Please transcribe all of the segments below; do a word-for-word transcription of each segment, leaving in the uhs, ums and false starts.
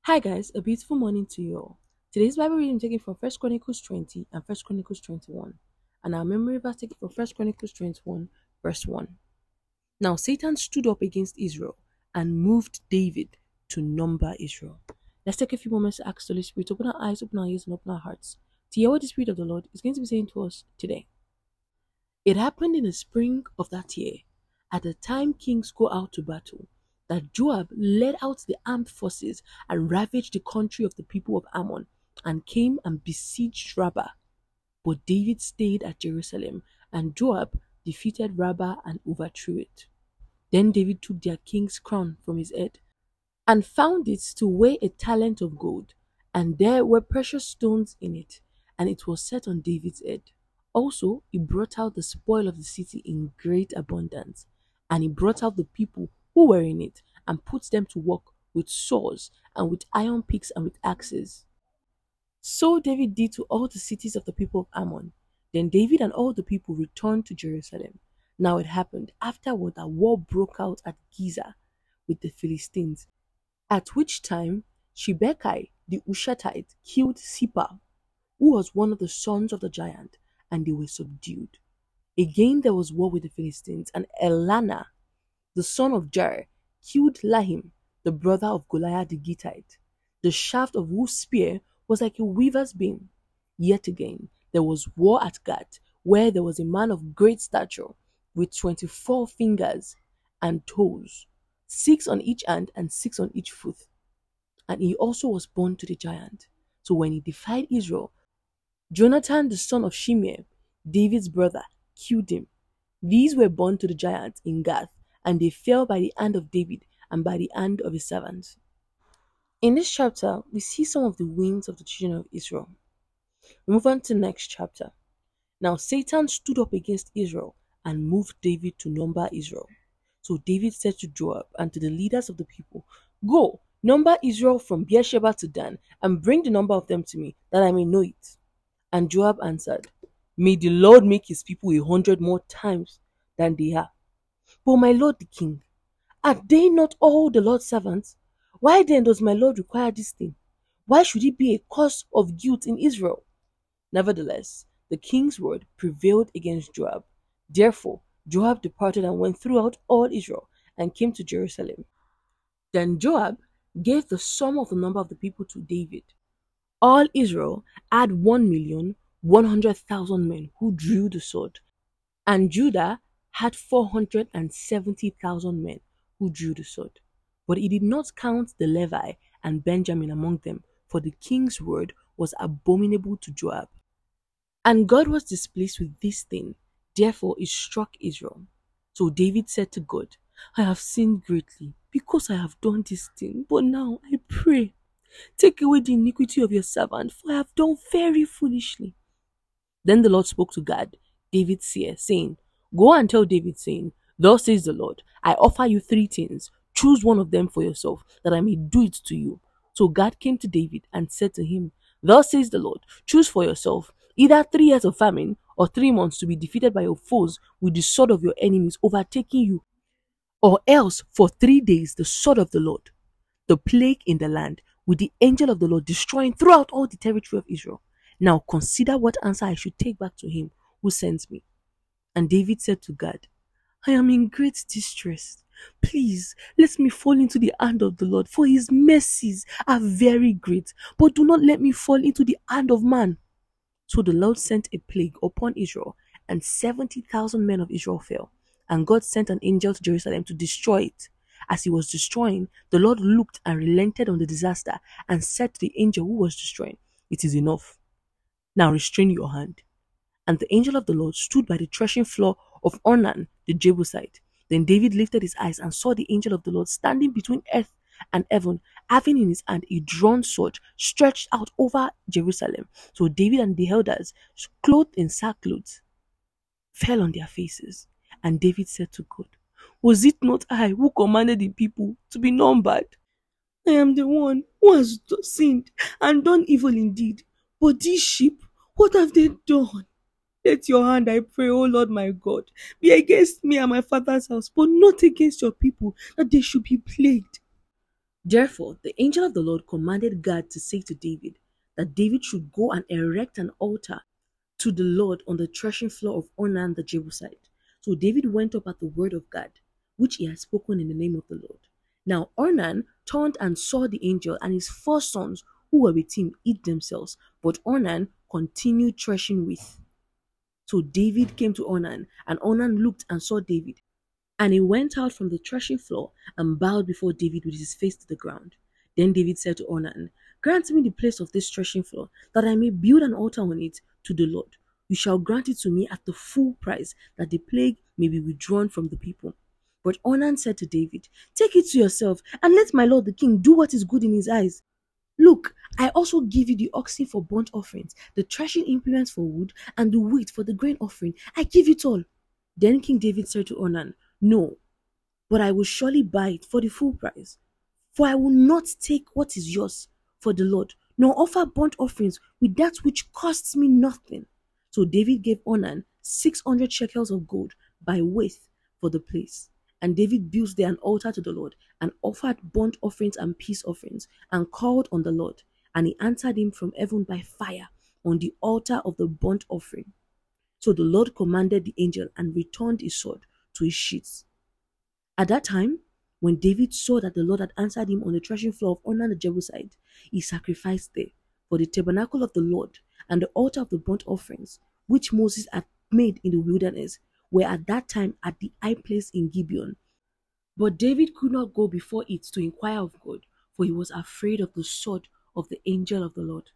Hi guys, a beautiful morning to you all. Today's Bible reading taken from First Chronicles twenty and First Chronicles twenty-one. And our memory verse taken from First Chronicles twenty-one, verse one. Now Satan stood up against Israel and moved David to number Israel. Let's take a few moments to ask the Holy Spirit to open our eyes, open our ears, and open our hearts to hear what the Spirit of the Lord is going to be saying to us today. It happened in the spring of that year, at the time kings go out to battle, that Joab led out the armed forces and ravaged the country of the people of Ammon, and came and besieged Rabbah. But David stayed at Jerusalem, and Joab defeated Rabbah and overthrew it. Then David took their king's crown from his head, and found it to weigh a talent of gold, and there were precious stones in it, and it was set on David's head. Also, he brought out the spoil of the city in great abundance, and he brought out the people who were in it, and put them to work with saws, and with iron picks, and with axes. So David did to all the cities of the people of Ammon. Then David and all the people returned to Jerusalem. Now it happened afterward that war broke out at Giza with the Philistines, at which time Shebeki the Hushathite killed Sippa, who was one of the sons of the giant, and they were subdued. Again there was war with the Philistines, and Elana, the son of Jair, killed Lahim, the brother of Goliath the Gittite, the shaft of whose spear was like a weaver's beam. Yet again there was war at Gath, where there was a man of great stature, with twenty-four fingers and toes, six on each hand and six on each foot. And he also was born to the giant. So when he defied Israel, Jonathan the son of Shimei, David's brother, killed him. These were born to the giant in Gath, and they fell by the hand of David and by the hand of his servants. In this chapter, we see some of the wins of the children of Israel. We move on to the next chapter. Now Satan stood up against Israel and moved David to number Israel. So David said to Joab and to the leaders of the people, "Go, number Israel from Beersheba to Dan, and bring the number of them to me, that I may know it." And Joab answered, "May the Lord make his people a hundred more times than they are. But my lord the king, are they not all the Lord's servants? Why then does my lord require this thing? Why should it be a cause of guilt in Israel?" Nevertheless, the king's word prevailed against Joab. Therefore, Joab departed and went throughout all Israel and came to Jerusalem. Then Joab gave the sum of the number of the people to David. All Israel had one million one hundred thousand men who drew the sword, and Judah had four hundred seventy thousand men who drew the sword. But he did not count the Levi and Benjamin among them, for the king's word was abominable to Joab. And God was displeased with this thing, therefore it struck Israel. So David said to God, "I have sinned greatly, because I have done this thing. But now I pray, take away the iniquity of your servant, for I have done very foolishly." Then the Lord spoke to Gad, David's seer, saying, "Go and tell David, saying, Thus says the Lord, I offer you three things. Choose one of them for yourself, that I may do it to you." So Gad came to David and said to him, "Thus says the Lord, choose for yourself either three years of famine or three months to be defeated by your foes with the sword of your enemies overtaking you, or else for three days the sword of the Lord, the plague in the land, with the angel of the Lord destroying throughout all the territory of Israel. Now consider what answer I should take back to him who sends me." And David said to God, "I am in great distress. Please let me fall into the hand of the Lord, for his mercies are very great. But do not let me fall into the hand of man." So the Lord sent a plague upon Israel, and seventy thousand men of Israel fell. And God sent an angel to Jerusalem to destroy it. As he was destroying, the Lord looked and relented on the disaster, and said to the angel who was destroying, "It is enough. Now restrain your hand." And the angel of the Lord stood by the threshing floor of Ornan the Jebusite. Then David lifted his eyes and saw the angel of the Lord standing between earth and heaven, having in his hand a drawn sword stretched out over Jerusalem. So David and the elders, clothed in sackcloth, fell on their faces. And David said to God, "Was it not I who commanded the people to be numbered? I am the one who has sinned and done evil indeed. But these sheep, what have they done? Let your hand, I pray, O Lord my God, be against me and my father's house, but not against your people, that they should be plagued." Therefore, the angel of the Lord commanded Gad to say to David that David should go and erect an altar to the Lord on the threshing floor of Ornan the Jebusite. So David went up at the word of God, which he had spoken in the name of the Lord. Now Ornan turned and saw the angel and his four sons who were with him eat themselves, but Ornan continued threshing with. So David came to Ornan, and Ornan looked and saw David. And he went out from the threshing floor and bowed before David with his face to the ground. Then David said to Ornan, "Grant me the place of this threshing floor, that I may build an altar on it to the Lord. You shall grant it to me at the full price, that the plague may be withdrawn from the people." But Ornan said to David, "Take it to yourself, and let my lord the king do what is good in his eyes. Look, I also give you the oxen for burnt offerings, the threshing implements for wood, and the wheat for the grain offering. I give it all." Then King David said to Ornan, "No, but I will surely buy it for the full price. For I will not take what is yours for the Lord, nor offer burnt offerings with that which costs me nothing." So David gave Ornan six hundred shekels of gold by weight for the place. And David built there an altar to the Lord, and offered burnt offerings and peace offerings, and called on the Lord. And he answered him from heaven by fire on the altar of the burnt offering. So the Lord commanded the angel, and returned his sword to his sheath. At that time, when David saw that the Lord had answered him on the threshing floor of Ornan the Jebusite, he sacrificed there. For the tabernacle of the Lord and the altar of the burnt offerings, which Moses had made in the wilderness, were at that time at the high place in Gibeon. But David could not go before it to inquire of God, for he was afraid of the sword of the angel of the Lord.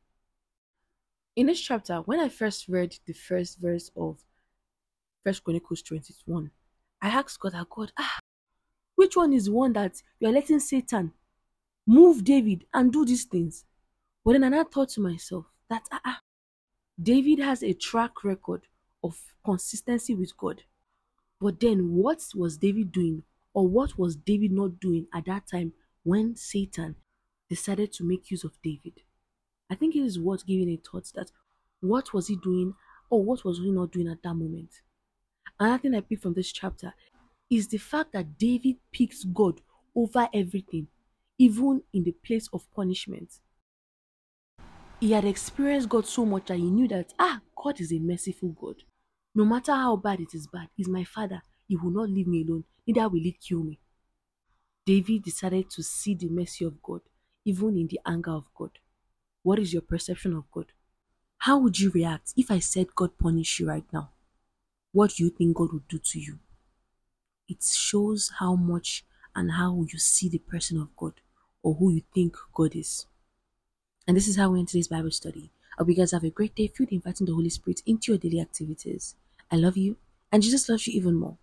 In this chapter, when I first read the first verse of First Chronicles twenty-one, I asked God, God, ah, which one is one that you are letting Satan move David and do these things? But then I now thought to myself that ah, ah, David has a track record of consistency with God. But then what was David doing, or what was David not doing at that time when Satan decided to make use of David? I think it is worth giving a thought that what was he doing, or what was he not doing at that moment? Another thing I picked from this chapter is the fact that David picks God over everything, even in the place of punishment. He had experienced God so much that he knew that, ah, God is a merciful God. No matter how bad it is bad, he's my father. He will not leave me alone, neither will he kill me. David decided to see the mercy of God, even in the anger of God. What is your perception of God? How would you react if I said God punish you right now? What do you think God would do to you? It shows how much and how you see the person of God, or who you think God is. And this is how we end today's Bible study. I hope you guys have a great day, filled inviting the Holy Spirit into your daily activities. I love you, and Jesus loves you even more.